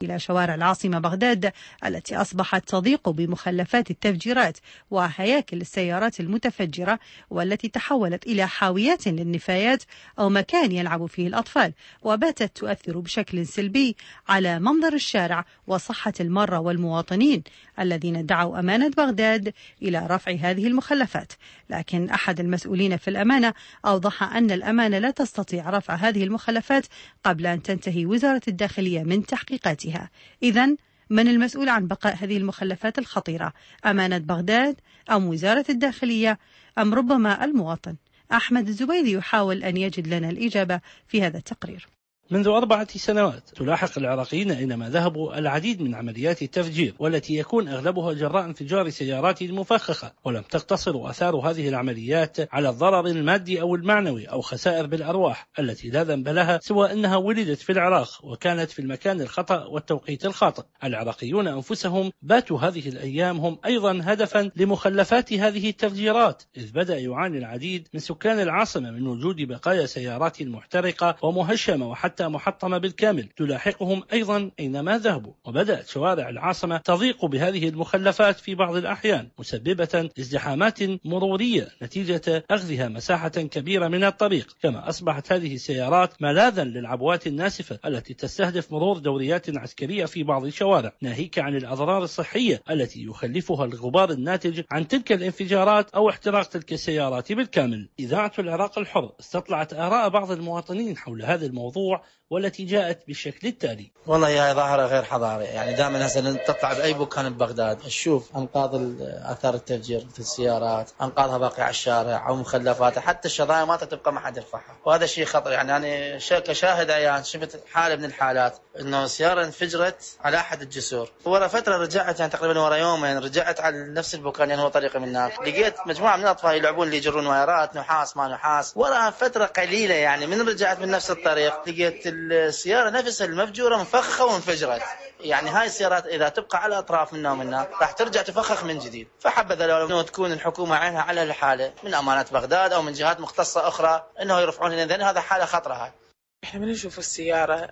إلى شوارع العاصمة بغداد التي أصبحت تضيق بمخلفات التفجيرات وهياكل السيارات المتفجرة، والتي تحولت إلى حاويات للنفايات أو مكان يلعب فيه الأطفال، وباتت تؤثر بشكل سلبي على منظر الشارع وصحة المرة والمواطنين الذين دعوا أمانة بغداد إلى رفع هذه المخلفات. لكن أحد المسؤولين في الأمانة أوضح أن الأمانة لا تستطيع رفع هذه المخلفات قبل أن تنتهي وزارة الداخلية من تحقيقاتها. إذن من المسؤول عن بقاء هذه المخلفات الخطيرة؟ أمانة بغداد أم وزارة الداخلية أم ربما المواطن؟ أحمد الزبيدي يحاول أن يجد لنا الإجابة في هذا التقرير. منذ 4 سنوات تلاحق العراقيين أينما ذهبوا العديد من عمليات التفجير، والتي يكون أغلبها جراء انفجار سيارات مفخخة، ولم تقتصر آثار هذه العمليات على الضرر المادي أو المعنوي أو خسائر بالأرواح التي لا ذنب لها سوى أنها ولدت في العراق وكانت في المكان الخطأ والتوقيت الخاطئ. العراقيون أنفسهم باتوا هذه الأيام هم أيضا هدفا لمخلفات هذه التفجيرات، إذ بدأ يعاني العديد من سكان العاصمة من وجود بقايا سيارات محترقة ومهشمة وحتى محطمة بالكامل تلاحقهم أيضا أينما ذهبوا. وبدأت شوارع العاصمة تضيق بهذه المخلفات في بعض الأحيان، مسببة ازدحامات مرورية نتيجة أخذها مساحة كبيرة من الطريق، كما أصبحت هذه السيارات ملاذا للعبوات الناسفة التي تستهدف مرور دوريات عسكرية في بعض الشوارع، ناهيك عن الأضرار الصحية التي يخلفها الغبار الناتج عن تلك الانفجارات أو احتراق تلك السيارات بالكامل. إذاعة العراق الحر استطلعت آراء بعض المواطنين حول هذا الموضوع، والتي جاءت بالشكل التالي: والله هي ظاهرة غير حضارية، يعني دائما هسه تطلع بأي مكان ببغداد تشوف أنقاض آثار التفجير في السيارات، أنقاضها باقي على الشارع أو مخلفاتها، حتى الشظايا ما تبقى ما حد يرفعها، وهذا شيء خطر. يعني أنا كشاهد عيان شفت حالة من الحالات إنه سيارة انفجرت على أحد الجسور، ورا فترة رجعت يعني تقريبا ورا يومين رجعت على نفس المكان، يعني هو طريقي من هناك لقيت مجموعة من الأطفال يلعبون اللي يجرون وايرات نحاس ما نحاس. ورا فترة قليلة يعني من رجعت من نفس الطريق لقيت السيارة نفسها المفجورة مفخخة وانفجرت. يعني هاي السيارات إذا تبقى على أطراف منا ومنا راح ترجع تفخخ من جديد. فحبذا لو تكون الحكومة عينها على الحالة من أمانة بغداد أو من جهات مختصة أخرى إنه يرفعون لأن هذا حالة خطرة. هاي احنا من نشوف السيارة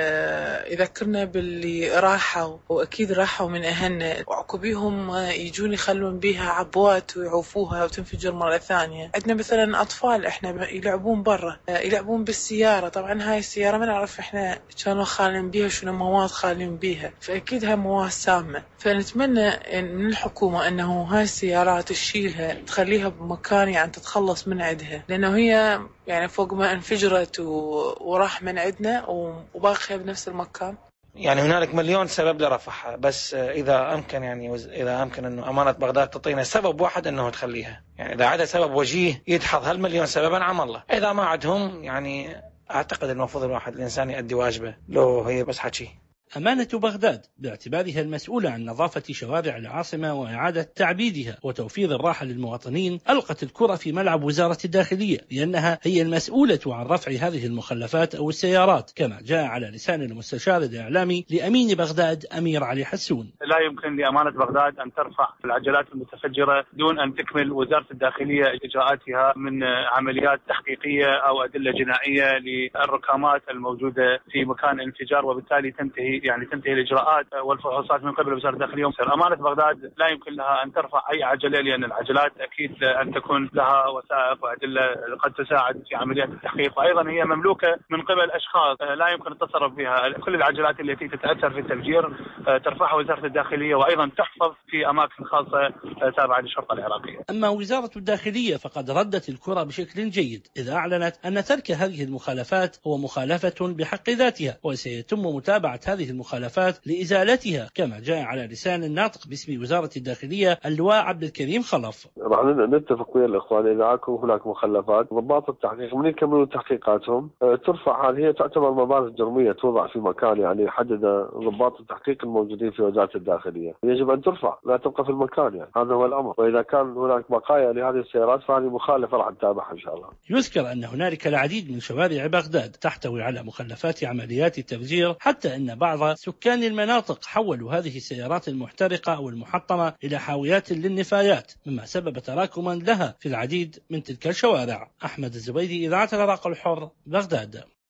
يذكرنا باللي راحوا، وأكيد راحوا من أهلنا، وعقبيهم يجون يخلون بيها عبوات ويعوفوها وتنفجر مرة ثانية. عندنا مثلا أطفال احنا يلعبون برا، يلعبون بالسيارة، طبعا هاي السيارة ما نعرف احنا كانوا خالين بيها شنو مواد خالين بيها، فأكيد هاي مواد سامة. فنتمنى من الحكومة أنه هاي السيارات تشيلها تخليها بمكان يعني تتخلص من عندها، لأنه هي يعني فوق ما انفجرت وراح من عندنا وباقية بنفس المكان. يعني هنالك مليون سبب لرفعها، بس إذا أمكن يعني إذا أمكن إنه أمانة بغداد تعطينا سبب واحد إنه تخليها، يعني إذا عندها سبب وجيه يدحض هالمليون سببا عم الله. إذا ما عندهم يعني أعتقد المفروض الواحد الإنسان يؤدي واجبه لو هي بس حكي. أمانة بغداد باعتبارها المسؤولة عن نظافة شوارع العاصمة وإعادة تعبيدها وتوفير الراحة للمواطنين ألقت الكرة في ملعب وزارة الداخلية، لأنها هي المسؤولة عن رفع هذه المخلفات أو السيارات، كما جاء على لسان المستشار الإعلامي لأمين بغداد أمير علي حسون. لا يمكن لأمانة بغداد أن ترفع العجلات المتفجرة دون أن تكمل وزارة الداخلية إجراءاتها من عمليات تحقيقية أو أدلة جنائية للركامات الموجودة في مكان الانفجار، وبالتالي تنتهي الإجراءات والفحوصات من قبل وزارة الداخلية. أمانة بغداد لا يمكن لها أن ترفع أي عجلة، لأن العجلات أكيد أن تكون لها وثائق وأدلة قد تساعد في عمليات التحقيق، وأيضا هي مملوكة من قبل أشخاص لا يمكن التصرف بها. كل العجلات التي تتأثر في التفجير ترفعها وزارة الداخلية، وأيضا تحفظ في أماكن خاصة تابعة للشرطة العراقية. أما وزارة الداخلية فقد ردت الكرة بشكل جيد، إذ أعلنت أن ترك هذه المخالفات هو مخالفة بحق ذاتها، وسيتم متابعة هذه المخالفات لإزالتها، كما جاء على لسان الناطق باسم وزارة الداخلية اللواء عبد الكريم خلف. راح نتفق ويا الإخوان إذا هناك مخلفات ضباط التحقيق من يكملون تحقيقاتهم ترفع. هذه تعتبر مباحث جرمية توضع في مكان يعني يحدد ضباط التحقيق الموجودين في وزارة الداخلية، يجب أن ترفع لا تبقى في المكان، يعني هذا هو الأمر. وإذا كان هناك بقايا لهذه السيارات فهذه مخالفة راح نتابعها إن شاء الله. يذكر أن هنالك العديد من شوارع بغداد تحتوي على مخلفات عمليات التفجير، حتى أن بعض سكان المناطق حولوا هذه السيارات المحترقة أو المحطمة إلى حاويات للنفايات، مما سبب تراكما لها في العديد من تلك الشوارع. أحمد الزبيدي، إذاعة العراق الحر، بغداد.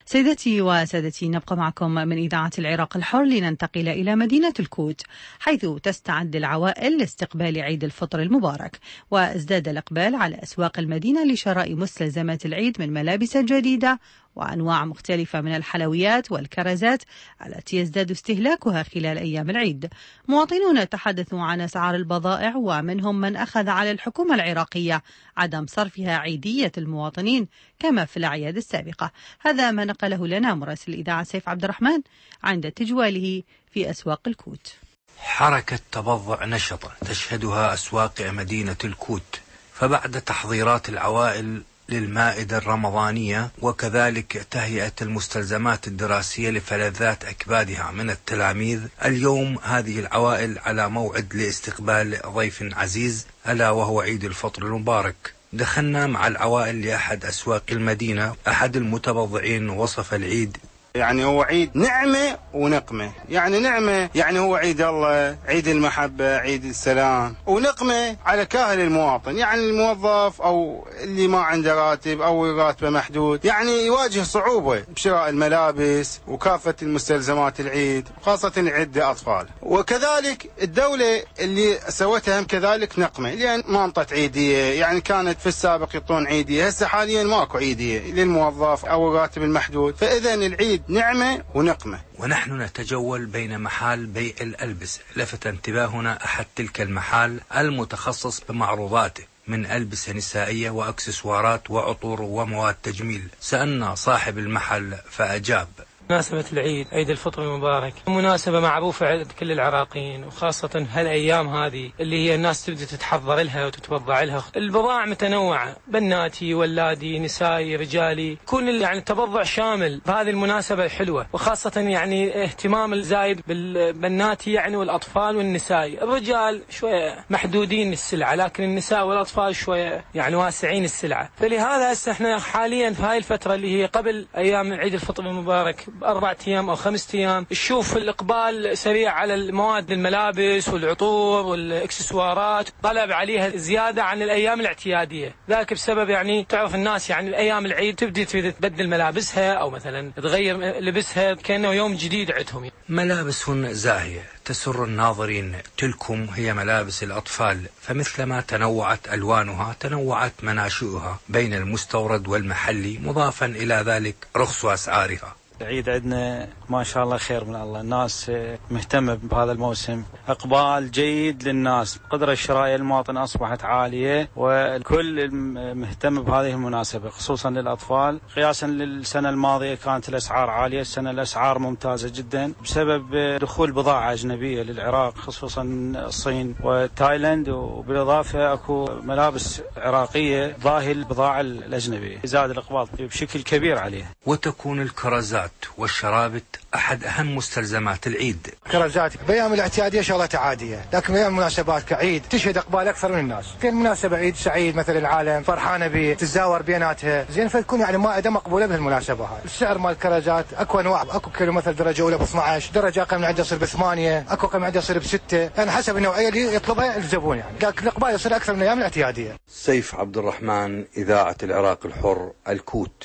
سيدتي وسادتي، نبقى معكم من إذاعة العراق الحر لننتقل إلى مدينة الكوت، حيث تستعد العوائل لاستقبال عيد الفطر المبارك، وازداد الإقبال على أسواق المدينة لشراء مستلزمات العيد من ملابس جديدة وأنواع مختلفة من الحلويات والكرزات التي يزداد استهلاكها خلال أيام العيد. مواطنون تحدثوا عن أسعار البضائع، ومنهم من أخذ على الحكومة العراقية عدم صرفها عيدية المواطنين كما في الأعياد السابقة. هذا ما نقله لنا مراسل الإذاعة سيف عبد الرحمن عند تجواله في أسواق الكوت. حركة تبضع نشطة تشهدها أسواق مدينة الكوت، فبعد تحضيرات العوائل للمائدة الرمضانية وكذلك تهيئة المستلزمات الدراسية لفلذات أكبادها من التلاميذ، اليوم هذه العوائل على موعد لاستقبال ضيف عزيز ألا وهو عيد الفطر المبارك. دخلنا مع العوائل لأحد أسواق المدينة. أحد المتبضعين وصف العيد يعني هو عيد نعمة ونقمة. يعني نعمة يعني هو عيد الله، عيد المحبة، عيد السلام، ونقمة على كاهل المواطن، يعني الموظف أو اللي ما عنده راتب أو راتبه محدود، يعني يواجه صعوبة بشراء الملابس وكافة المستلزمات العيد، خاصة عيد أطفال. وكذلك الدولة اللي سوتها هم كذلك نقمة، لأن ما انطت عيدية، يعني كانت في السابق يعطون عيدية، هسه حاليا ماكو عيدية للموظف أو الراتب المحدود، فإذا العيد نعمة ونقمة. ونحن نتجول بين محال بيع الألبسة. لفت انتباهنا أحد تلك المحال المتخصص بمعروضاته من ألبسة نسائية وأكسسوارات وعطور ومواد تجميل. سألنا صاحب المحل فأجاب: مناسبة العيد، عيد الفطر المبارك، مناسبة معروفة عند كل العراقيين، وخاصة هالأيام هذه اللي هي الناس تبدأ تتحضر لها وتتوضع لها. البضائع متنوعة، بناتي، ولادي، نسائي، رجالي، يكون يعني التبضع شامل بهذه المناسبة الحلوة، وخاصة يعني اهتمام الزايد بالبناتي يعني والأطفال والنسائي. الرجال شوية محدودين السلعة، لكن النساء والأطفال شوية يعني واسعين السلعة. فلهذا هسه احنا حاليا في هاي الفترة اللي هي قبل أيام عيد الفطر المبارك ب4 أيام أو 5 أيام، نشوف الإقبال سريع على المواد، الملابس والعطور والإكسسوارات، طلب عليها زيادة عن الأيام الاعتيادية. ذاك بسبب يعني تعرف الناس يعني الأيام العيد تبدي تبدل ملابسها أو مثلا تغير لبسها كأنه يوم جديد عندهم. ملابس زاهية تسر الناظرين. تلكم هي ملابس الأطفال، فمثلما تنوعت ألوانها تنوعت مناشئها بين المستورد والمحلي، مضافا إلى ذلك رخص أسعارها. العيد عندنا ما شاء الله خير من الله، الناس مهتمة بهذا الموسم، إقبال جيد للناس، قدرة الشرائية للمواطن أصبحت عالية، والكل مهتم بهذه المناسبة خصوصا للأطفال. قياسا للسنة الماضية كانت الأسعار عالية، السنة الأسعار ممتازة جدا بسبب دخول بضاعة أجنبية للعراق خصوصا الصين وتايلاند، وبالإضافة أكو ملابس عراقية ضاهي البضاعة الأجنبية، زاد الإقبال بشكل كبير عليها. وتكون الكرزات والشرابت أحد أهم مستلزمات العيد. كرزات بأيام الاعتيادية شغلة عادية، لكن بأيام المناسبات كعيد تشهد إقبال أكثر من الناس. في المناسبة عيد سعيد مثل العالم فرحانة به، تتزاور بيناتها زين، فتكون يعني مائدة مقبولة بهالمناسبة هاي. السعر مال الكرزات أكو أنواع، أكو كيلو مثل درجة أولى ب12، درجة أقل من عندها يصير ب8، أكو أقل من عندها يصير ب6، يعني حسب النوعية اللي يطلبها الزبون يعني، لكن الإقبال يصير أكثر من أيام الاعتيادية. سيف عبد الرحمن، إذاعة العراق الحر، الكوت.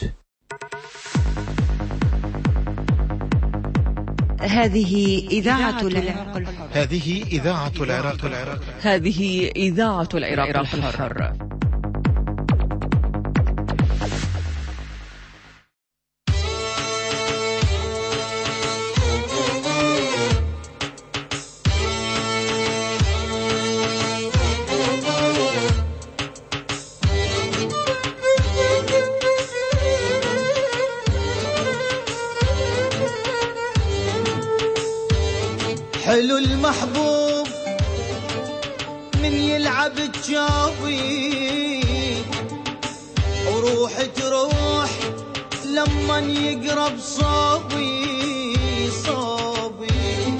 هذه إذاعة العراق الحر. هذه إذاعة العراق الحر. هذه إذاعة العراق الحر. حلو المحبوب من يلعب تجابي، وروح تروح لما يقرب صوبي صوبي.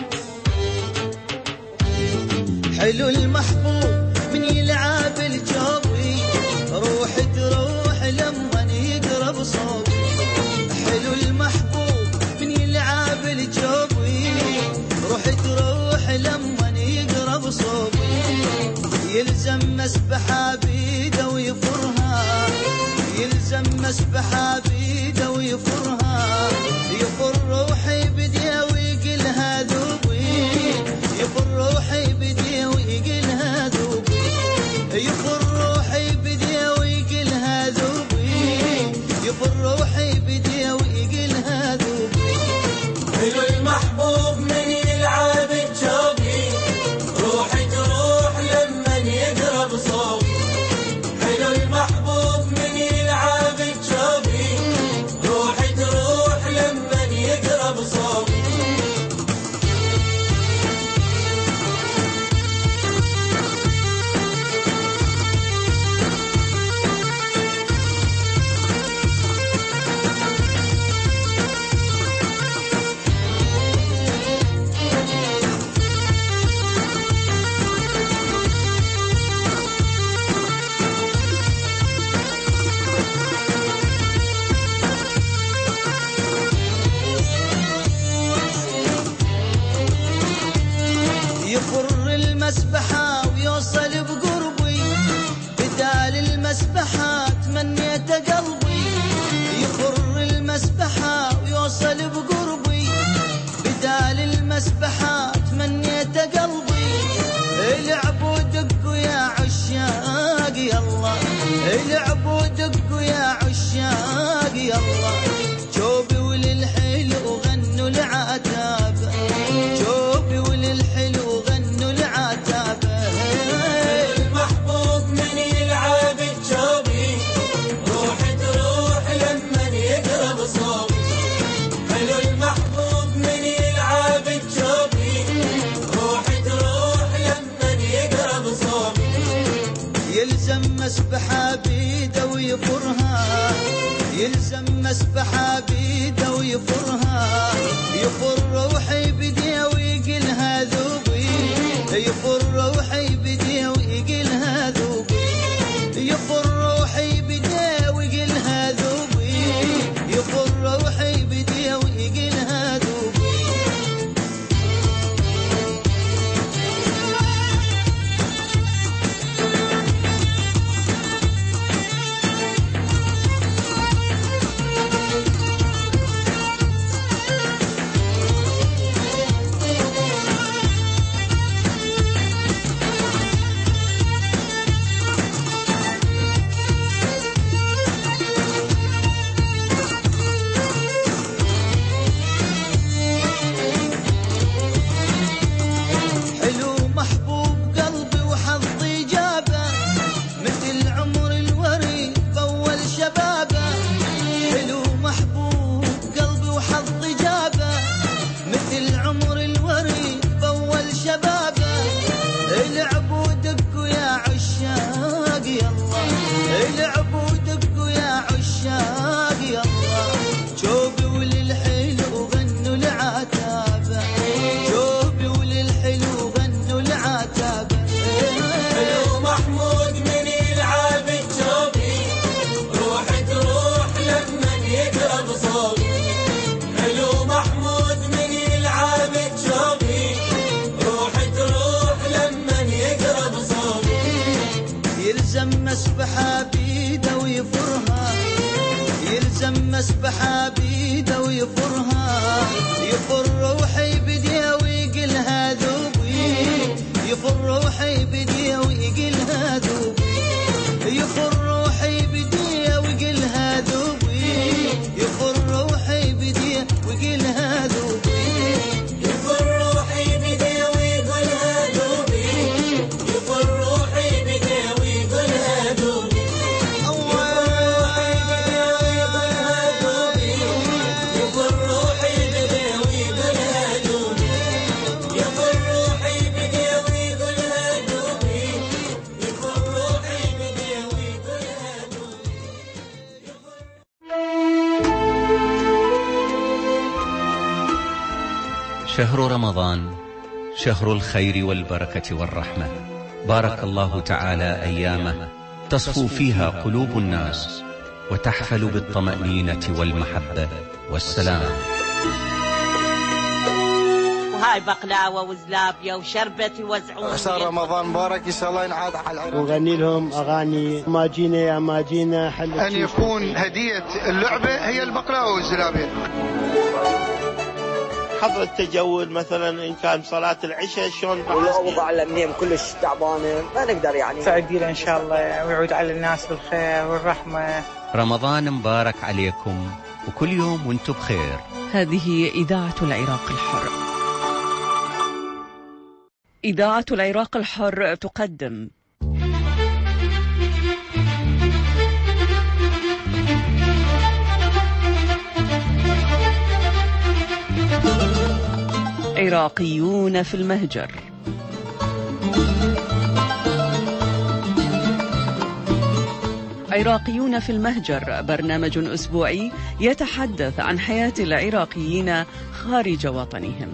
حلو المحبوب من يلعب الجابي، روح تروح لما يقرب صوبي. حلو المحبوب من يلعب الجابي، روح تروح لما يقرب صوبي. يلزم مسبحة بيده ويفرها، يلزم مسبحة بيده ويفرها، يفر المسبحة ويوصل بقربي بدال المسبحة تمنيت قلبي يفر المسبحة ويوصل بقربي بدال المسبحة تمنيت قلبي العبوا دقوا يا عشاق يلا العبوا دقوا يا عشاق يلا جوبي وللحلو غنوا العتابة جوبي وللحلو غنوا العتابة المحبوب من يلعب الجوبي روح تروح لمن يقرب صوبي حلو المحبوب من يلعب الجوبي روح تروح لمن يقرب صوبي يلزم مسبحة بيده ويفرها يلزم مسبحة بيده ويفرها يفر روحي بديه ويقلها ذوبي يفر روحي بديه ويقلها ذوبي يفر روحي بديه ويقلها ذوبي يفر روحي بديه ويقلها ذوبي مسبحة بيده ويفرها يلزم مسبحة بيده ويفرها يفر روحي بديه ويقلها ذوبي يفر روحي بديه ويقلها ذوبي يفر روحي بديه ويقلها ذوبي يفر روحي بديه ويقلها ذوبي يفر روحي بديه ويقلها ذوبي يفر روحي بديه ويقلها ذوبي شهر رمضان شهر الخير والبركة والرحمة بارك الله تعالى أيامه تصفو فيها قلوب الناس وتحفل بالطمأنينة والمحبة والسلام. وهاي بقلاوة وزلابية وشربة يوزعون. عسى رمضان مبارك يسأل الله ينعاد على العراق. وغني لهم أغاني ما جينا يا ما جينا حل أن يكون هدية اللعبة هي البقلاوة والزلابية. حضر التجول مثلا إن كان صلاة العشاء شلون والأوضاع الأمنية كلش تعبانة ما نقدر يعني. سعيدين إن شاء الله ويعود على الناس بالخير والرحمة. رمضان مبارك عليكم وكل يوم وانتم بخير. هذه إذاعة العراق الحر. إذاعة العراق الحر تقدم عراقيون في المهجر. عراقيون في المهجر برنامج أسبوعي يتحدث عن حياة العراقيين خارج وطنهم.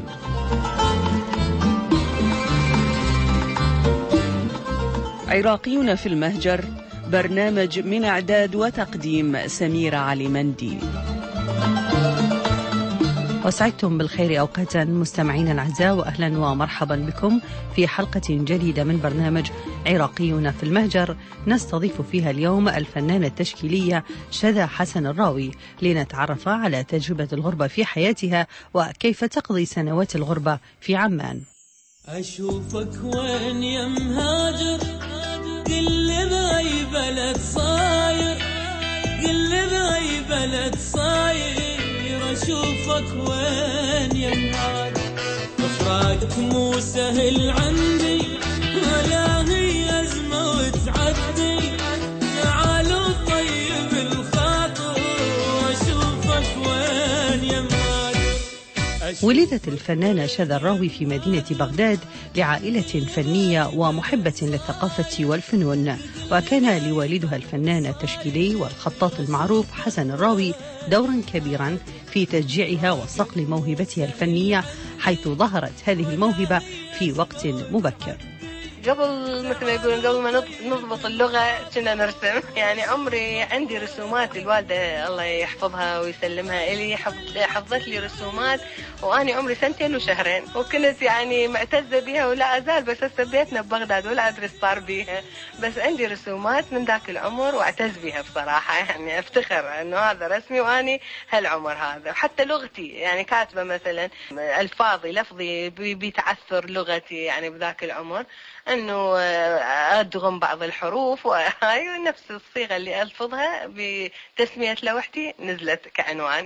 عراقيون في المهجر برنامج من إعداد وتقديم سميرة علي مندي. وسعدتم بالخير أوقاتا مستمعين الأعزاء، وأهلا ومرحبا بكم في حلقة جديدة من برنامج عراقيون في المهجر، نستضيف فيها اليوم الفنانة التشكيلية شذى حسن الراوي لنتعرف على تجربة الغربة في حياتها وكيف تقضي سنوات الغربة في عمان. أشوفك وين يا مهاجر، قل لي بأي بلد صاير، قل لي بأي بلد صاير، أشوفك وين يا مهاجر، إخراجك مو سهل عندي، ولا هي أزمة وتعدي، تعالوا طيب الخاطر، أشوفك وين يا مهاجر. ولدت الفنانة شذى الراوي في مدينة بغداد لعائلة فنية ومحبة للثقافة والفنون، وكان لوالدها الفنان التشكيلي والخطاط المعروف حسن الراوي دورا كبيرا في تشجيعها وصقل موهبتها الفنية، حيث ظهرت هذه الموهبة في وقت مبكر. قبل مثل ما يقولون قبل ما نضبط اللغة كنا نرسم، يعني عمري عندي رسومات الوالدة الله يحفظها ويسلمها إلي، حفظت لي رسومات وأنا عمري 2 وشهرين، وكنت يعني معتزة بها ولا أزال، بس هسه بيتنا ببغداد ولا أدري صار بيها، بس عندي رسومات من ذاك العمر وأعتز بها بصراحة، يعني أفتخر إنه هذا رسمي وأني هالعمر هذا. وحتى لغتي يعني كاتبة مثلا ألفاظي لفظي بتعثر لغتي يعني بذاك العمر، انه ادغم بعض الحروف، وهاي نفس الصيغه اللي الفظها بتسميه لوحتي نزلت كعنوان.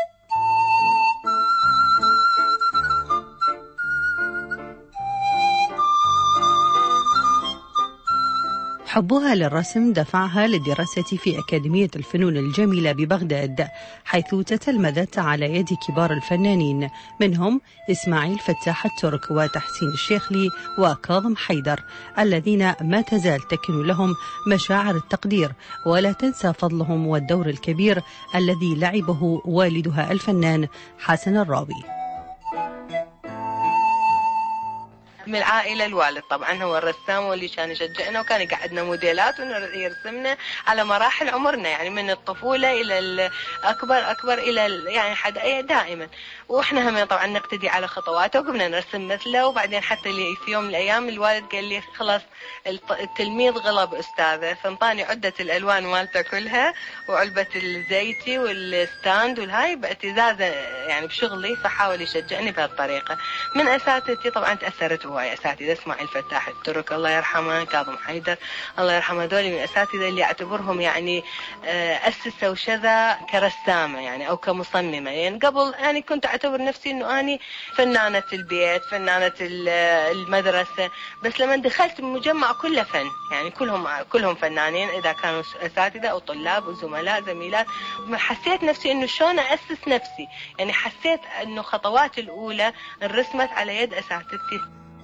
حبها للرسم دفعها للدراسة في أكاديمية الفنون الجميلة ببغداد، حيث تتلمذت على يد كبار الفنانين، منهم إسماعيل فتاح الترك وتحسين الشيخلي وكاظم حيدر، الذين ما تزال تكن لهم مشاعر التقدير، ولا تنسى فضلهم والدور الكبير الذي لعبه والدها الفنان حسن الراوي. من العائلة الوالد طبعا هو الرسام واللي كان يشجعنا، وكان يقعدنا موديلات ويرسمنا على مراحل عمرنا، يعني من الطفولة إلى الأكبر إلى يعني حد دائما، وإحنا هم طبعا نقتدي على خطواته وقمنا نرسم مثله. وبعدين حتى اللي في يوم من الأيام الوالد قال لي خلاص التلميذ غلب أستاذه، فانطاني عدة الألوان مالته كلها وعلبة الزيتي والستاند والهاي باعتزازه يعني بشغلي، فحاول يشجعني بهالطريقة. من أساتذتي طبعا تأثرت هواي أساتذة، إسماعيل فتاح الترك الله يرحمه، كاظم حيدر الله يرحمه، دولي من الأساتذة اللي أعتبرهم يعني أسسوا شذى كرسامة يعني أو كمصممة. يعني قبل يعني كنت أعتبر نفسي إنه أنا فنانة البيت، فنانة المدرسة، بس لما دخلت المجمع كله فن، يعني كلهم فنانين إذا كانوا أساتذة أو طلاب وزملاء زميلات. حسيت نفسي إنه شلون أسس نفسي، يعني حسيت إنه خطوات الأولى انرسمت على يد أساتذتي.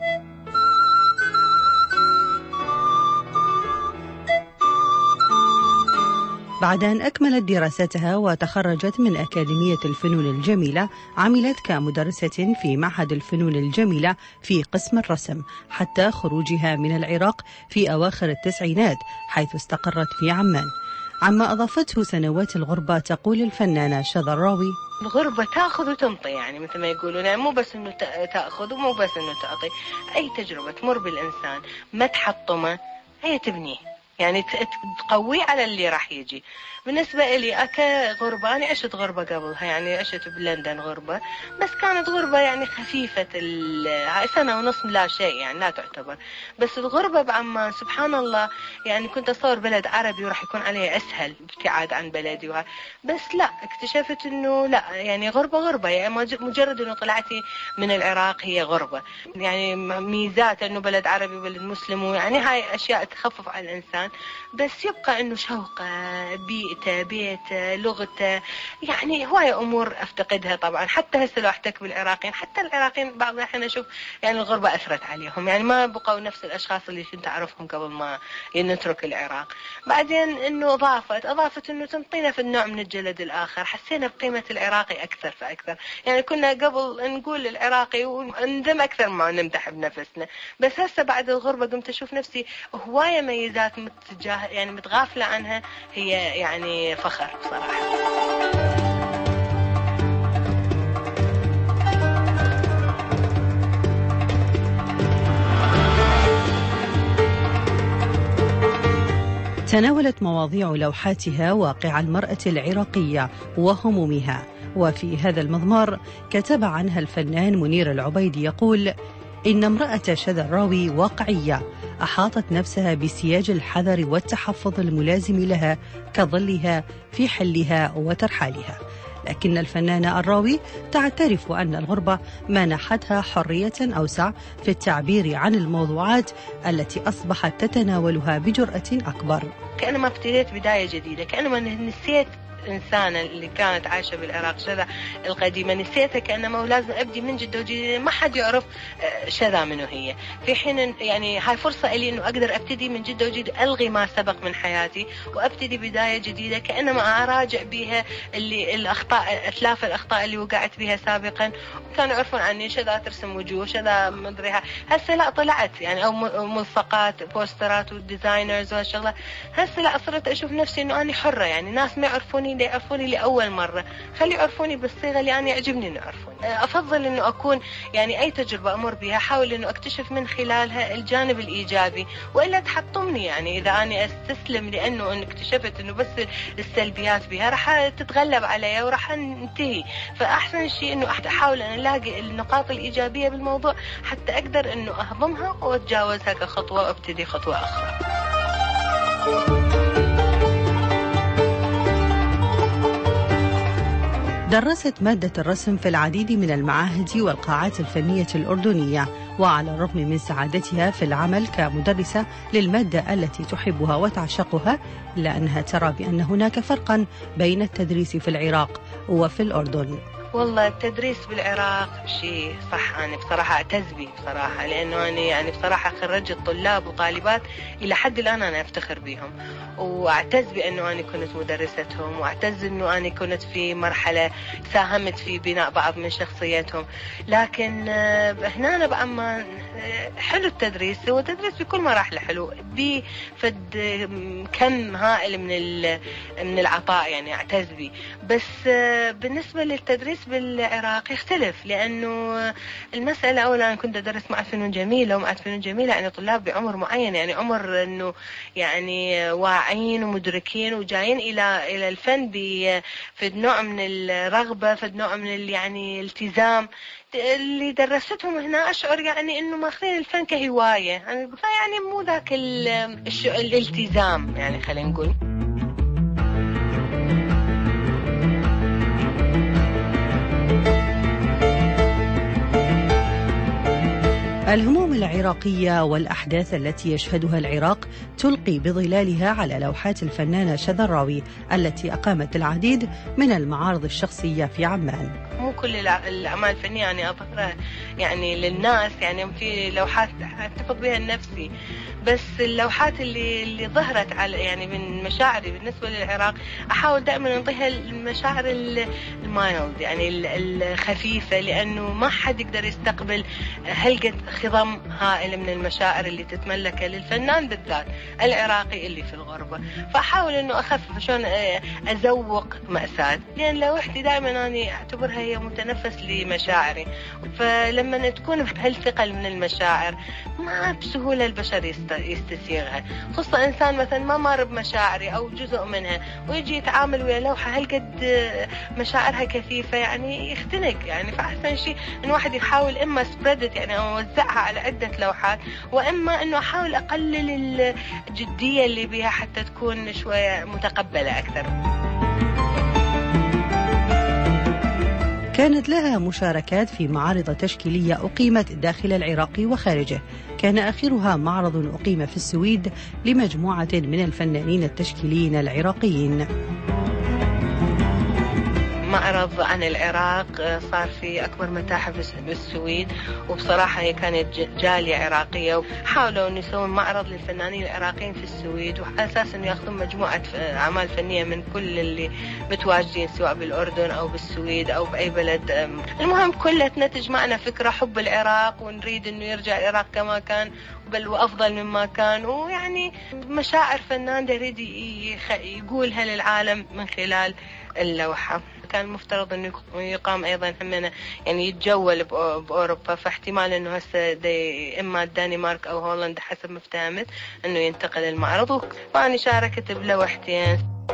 بعد أن أكملت دراستها وتخرجت من أكاديمية الفنون الجميلة، عملت كمدرسة في معهد الفنون الجميلة في قسم الرسم، حتى خروجها من العراق في أواخر التسعينات، حيث استقرت في عمان. عما أضافته سنوات الغربة تقول الفنانة شذى الراوي: الغربة تأخذ وتنطي، يعني مثل ما يقولون، يعني مو بس إنه تأخذ ومو بس إنه تعطي. أي تجربة تمر بالإنسان ما تحطمه هي تبنيه، يعني تقوي على اللي راح يجي. بالنسبة لي غربة، أنا عشت غربة قبلها، يعني عشت بلندن غربة، بس كانت غربة يعني خفيفة، هاي 1.5 سنة لا شيء يعني لا تعتبر. بس الغربة بعمان سبحان الله، يعني كنت أصور بلد عربي وراح يكون عليه أسهل ابتعاد عن بلدي بس لا، اكتشفت إنه لا، يعني غربة يعني مجرد إنه طلعتي من العراق هي غربة. يعني ميزات إنه بلد عربي وبلد مسلم، ويعني هاي أشياء تخفف على الإنسان، بس يبقى إنه شوقه، بيته، لغته، يعني هواية أمور أفتقدها طبعا. حتى هسه لو أحتك بالعراقيين، حتى العراقيين بعض الأحيان أشوف يعني الغربة أثرت عليهم، يعني ما بقوا نفس الأشخاص اللي كنت أعرفهم قبل ما نترك العراق. بعدين إنه أضافت إنه تنطينا في النوع من الجلد الآخر، حسينا بقيمة العراقي أكثر فأكثر. يعني كنا قبل نقول العراقي وندم أكثر ما نمدح بنفسنا، بس هسه بعد الغربة قمت أشوف نفسي هواية ميزات يعني متغافلة عنها، هي يعني فخر بصراحة. تناولت مواضيع لوحاتها واقع المرأة العراقية وهمومها، وفي هذا المضمار كتب عنها الفنان منير العبيدي يقول: إن امرأة شذراوي واقعية أحاطت نفسها بسياج الحذر والتحفظ الملازم لها كظلها في حلها وترحالها، لكن الفنانة الراوي تعترف أن الغربة منحتها حرية أوسع في التعبير عن الموضوعات التي أصبحت تتناولها بجرأة أكبر. كأنما ابتديت بداية جديدة، كأنما نسيت إنسانة اللي كانت عايشة بالعراق شذا القديمة، نسيتها كأنما لازم أبدي من جدة وجديدة، ما حد يعرف شذا منه هي، في حين يعني هاي فرصة لي إنه أقدر أبتدي من جدة وجديدة، ألغي ما سبق من حياتي وأبتدي بداية جديدة، كأنما أراجع بها الأخطاء، أتلافى الأخطاء اللي وقعت بها سابقا. كانوا يعرفون عني شذا ترسم وجوه، شذا مدريها، هسه لا طلعت يعني أو ملصقات بوسترات وديزاينرز وهالشغلة، هسه لا صرت أشوف نفسي إنه أنا حرة، يعني ناس ما يعرفوني لأول مرة، خلي يعرفوني بالصيغة اللي أنا يعجبني إنه يعرفوني. أفضل إنه أكون يعني أي تجربة أمر بها أحاول إنه أكتشف من خلالها الجانب الإيجابي، وإلا تحطمني. يعني إذا أنا أستسلم لأنه إن اكتشفت إنه بس السلبيات بها راح تتغلب عليها وراح ننتهي. فأحسن شيء إنه أحاول أن ألاقي النقاط الإيجابية بالموضوع حتى أقدر إنه أهضمها وأتجاوزها كخطوة وأبتدي خطوة أخرى. درست مادة الرسم في العديد من المعاهد والقاعات الفنية الأردنية، وعلى الرغم من سعادتها في العمل كمدرسة للمادة التي تحبها وتعشقها، إلا أنها ترى بأن هناك فرقا بين التدريس في العراق وفي الأردن. والله التدريس بالعراق شيء صح، أنا بصراحة أعتز به بصراحة، لأنه أنا يعني بصراحة خرجت طلاب وطالبات إلى حد الآن أنا أفتخر بهم، وأعتز بأنه أنا كنت مدرستهم، وأعتز أنه أنا كنت في مرحلة ساهمت في بناء بعض من شخصياتهم. لكن هنا أنا بأمان حلو التدريس، هو التدريس بكل مراحله حلو، بفد كم هائل من العطاء، يعني أعتز به. بس بالنسبة للتدريس بالعراق يختلف، لأنه المسألة أولا أنا كنت أدرس معهد فنون جميلة، ومعهد فنون جميلة يعني طلاب بعمر معين، يعني عمر أنه يعني واعين ومدركين وجايين إلى الفن في نوع من الرغبة، في نوع من يعني الالتزام. اللي درستهم هنا أشعر يعني إنه ماخذين الفن كهواية، يعني مو ذاك الالتزام، يعني خلينا نقول. الهموم العراقية والأحداث التي يشهدها العراق تلقي بظلالها على لوحات الفنانة شذراوي التي أقامت العديد من المعارض الشخصية في عمان. مو كل الأعمال الفنية يعني أظهرها يعني للناس، يعني في لوحات أحتفظ بها لنفسي، بس اللوحات اللي ظهرت على يعني من مشاعري بالنسبة للعراق أحاول دائما أنطيها المشاعر المايلد، يعني الخفيفة، لأنه ما حد يقدر يستقبل هلقة خضم هائل من المشاعر اللي تتملكها للفنان بالذات العراقي اللي في الغربة. فأحاول أنه أخفف شلون أزوق مأساة، لأن لوحتي دائما أنا أعتبرها هي متنفس لمشاعري، فلما تكون بهالثقل من المشاعر ما بسهولة البشر يستسيغها، خصوصا إنسان مثلا ما مر بمشاعري أو جزء منها ويجي يتعامل ويا لوحة هالقد مشاعرها كثيفة، يعني يختنق. يعني فأحسن شيء إنه واحد يحاول إما سبريدت يعني أوزعها على عدة لوحات، وإما إنه أحاول أقلل الجدية اللي بها حتى تكون شوية متقبلة أكثر. كانت لها مشاركات في معارض تشكيلية أقيمت داخل العراق وخارجه، كان آخرها معرض أقيم في السويد لمجموعة من الفنانين التشكيليين العراقيين. معرض عن العراق صار في أكبر متاحف بالسويد، وبصراحة هي كانت جالية عراقية، وحاولوا أن يسوون معرض للفنانين العراقيين في السويد، وعلى أساس أنه يأخذون مجموعة أعمال فنية من كل اللي متواجدين سواء بالأردن أو بالسويد أو بأي بلد. المهم كلها تنتج معنا فكرة حب العراق، ونريد أنه يرجع العراق كما كان بل وأفضل مما كان. ويعني مشاعر فنان يريد يقولها للعالم من خلال اللوحة. كان مفترض أنه يقام أيضا همنا يعني يتجول بأوروبا، فاحتمال أنه هسه إما الدنمارك أو هولندا حسب ما فهمت أنه ينتقل المعرض. وأنا شاركت بلوحتين.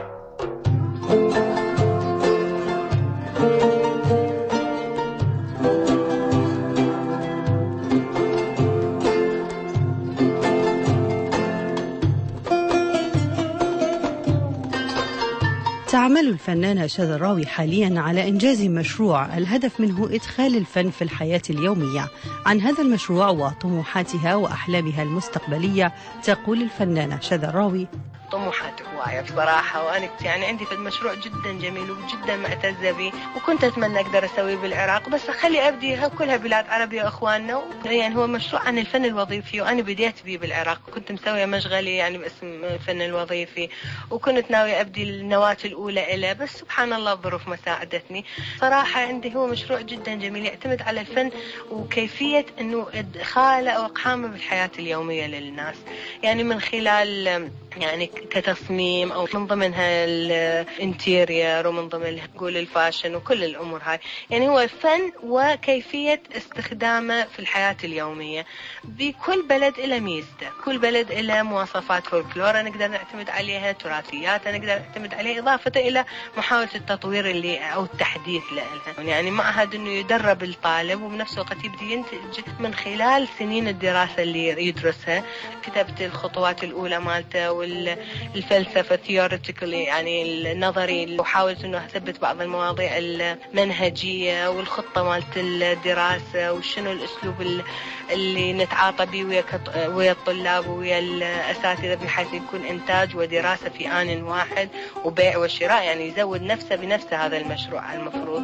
تعمل الفنانة شذى الراوي حاليا على إنجاز مشروع الهدف منه إدخال الفن في الحياة اليومية. عن هذا المشروع وطموحاتها وأحلامها المستقبلية تقول الفنانة شذى الراوي: طموحات هواية بصراحة، وأنا يعني عندي في المشروع جدا جميل وجدا معتز به، وكنت أتمنى أقدر أسويه بالعراق، بس أخلي أبدي كلها بلاد عربية أخواننا. يعني هو مشروع عن الفن الوظيفي، وأنا بديت به بالعراق، كنت مسوية مشغلي يعني باسم الفن الوظيفي، وكنت ناوية أبدي النواة الأولى إله، بس سبحان الله الظروف ما ساعدتني. صراحة عندي هو مشروع جدا جميل يعتمد على الفن وكيفية أنه إدخاله أو إقحامه بالحياة اليومية للناس، يعني من خلال يعني كتصميم أو من ضمنها الانتيرير ومن ضمن نقول الفاشن وكل الأمور هاي. يعني هو الفن وكيفية استخدامه في الحياة اليومية. بكل بلد إلى ميزته، كل بلد إلى مواصفات فولكلور نقدر نعتمد عليها، تراثيات نقدر نعتمد عليها، إضافة إلى محاولة التطوير اللي أو التحديث لها. يعني معهد إنه يدرب الطالب وبنفس الوقت يبدي ينتج من خلال سنين الدراسة اللي يدرسها. كتبت الخطوات الأولى مالته والفلسفة theoretically يعني النظري، وحاولت انه اثبت بعض المواضيع المنهجية والخطة مالت الدراسة وشنو الاسلوب اللي نتعاطى به ويا الطلاب ويا الاساتذة بحيث يكون انتاج ودراسة في آن واحد وبيع وشراء، يعني يزود نفسه بنفسه. هذا المشروع المفروض.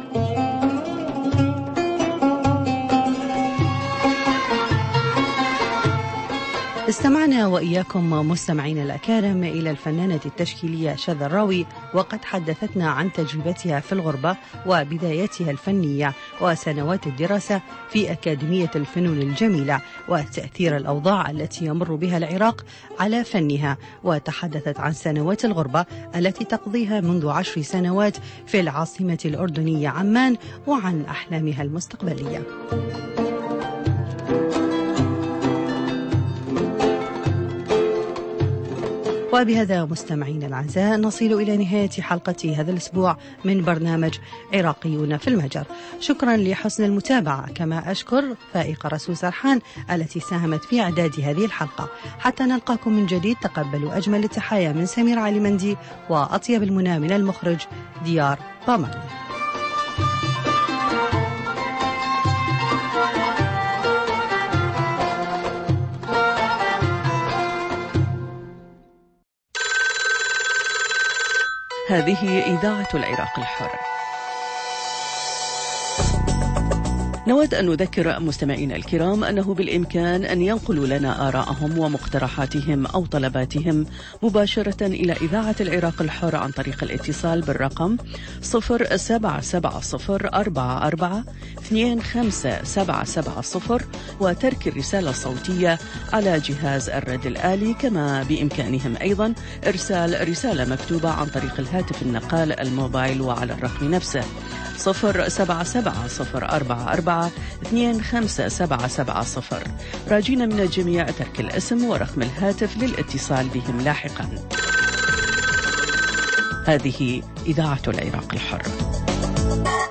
استمعنا وإياكم مستمعين الأكارم إلى الفنانة التشكيلية شذى الراوي، وقد حدثتنا عن تجربتها في الغربة وبداياتها الفنية وسنوات الدراسة في أكاديمية الفنون الجميلة وتأثير الأوضاع التي يمر بها العراق على فنها، وتحدثت عن سنوات الغربة التي تقضيها منذ 10 سنوات في العاصمة الأردنية عمان، وعن أحلامها المستقبلية. وبهذا مستمعين الأعزاء نصل إلى نهاية حلقة هذا الأسبوع من برنامج عراقيون في المهجر. شكرا لحسن المتابعة، كما أشكر فائقة رسول سرحان التي ساهمت في إعداد هذه الحلقة. حتى نلقاكم من جديد، تقبلوا أجمل التحايا من سمير علي مندي وأطيب المنى من المخرج ديار باماني. هذه إذاعة العراق الحر. نود أن نذكر مستمعينا الكرام أنه بالإمكان أن ينقلوا لنا آراءهم ومقترحاتهم أو طلباتهم مباشرة إلى إذاعة العراق الحر عن طريق الاتصال بالرقم 0770442570 وترك الرسالة الصوتية على جهاز الرد الآلي. كما بإمكانهم أيضا إرسال رسالة مكتوبة عن طريق الهاتف النقال الموبايل وعلى الرقم نفسه 0770442570. راجين من الجميع ترك الاسم ورقم الهاتف للاتصال بهم لاحقا. هذه إذاعة العراق الحر.